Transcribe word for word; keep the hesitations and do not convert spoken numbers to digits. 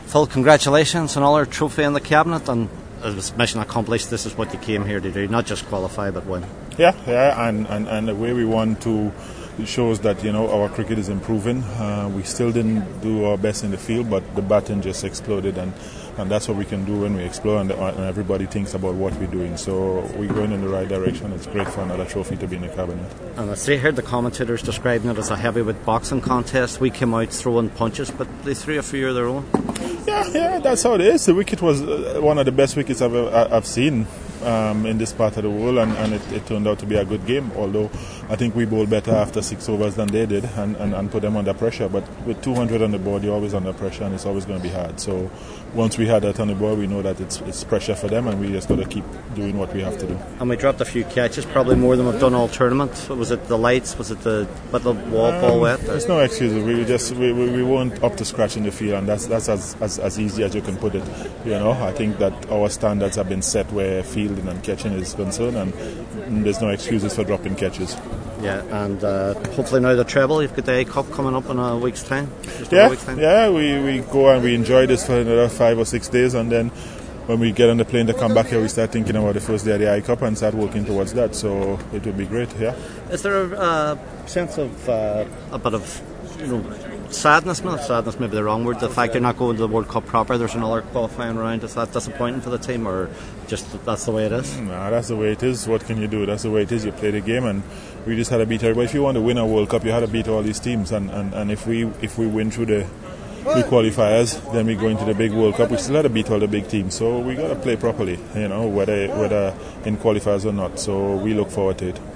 Phil, congratulations on another trophy in the cabinet, and as mission accomplished, this is what you came here to do, not just qualify but win. Yeah, yeah, and, and, and the way we want to, it shows that, you know, our cricket is improving. Uh, we still didn't do our best in the field, but the batting just exploded, and, and that's what we can do when we explode, and, and everybody thinks about what we're doing. So we're going in the right direction. It's great for another trophy to be in the cabinet. And I heard the commentators describing it as a heavyweight boxing contest. We came out throwing punches, but they threw a few of their own. Yeah, yeah, that's how it is. The wicket was uh, one of the best wickets I've, I've seen um, in this part of the world, and, and it, it turned out to be a good game, although I think we bowled better after six overs than they did, and, and, and put them under pressure. But with two hundred on the board, you're always under pressure, and it's always going to be hard. So once we had that on the board, we know that it's, it's pressure for them, and we just got to keep doing what we have to do. And we dropped a few catches, probably more than we've done all tournament. Was it the lights? Was it the but the wall um, ball wet? There's no excuses. We just we, we, we weren't up to scratch in the field, and that's that's as, as, as easy as you can put it. You know, I think that our standards have been set where fielding and catching is concerned, and there's no excuses for dropping catches. Yeah, and uh, hopefully now the treble. You've got the A Cup coming up in a week's time. Just yeah, a week's time. yeah. We, we go and we enjoy this for another five or six days, and then when we get on the plane to come back here, we start thinking about the first day of the I Cup and start working towards that. So it would be great. Yeah. Is there a uh, sense of uh, a bit of, you know, sadness? Not sadness, maybe the wrong word. The fact you're not going to the World Cup proper. There's another qualifying round. Is that disappointing for the team, or just that's the way it is? Nah, that's the way it is. What can you do? That's the way it is. You play the game, and we just had to beat everybody. If you want to win a World Cup, you had to beat all these teams, and, and, and if we if we win through the the qualifiers, then we go into the big World Cup. We still had to beat all the big teams, so we got to play properly, you know, whether whether in qualifiers or not. So we look forward to it.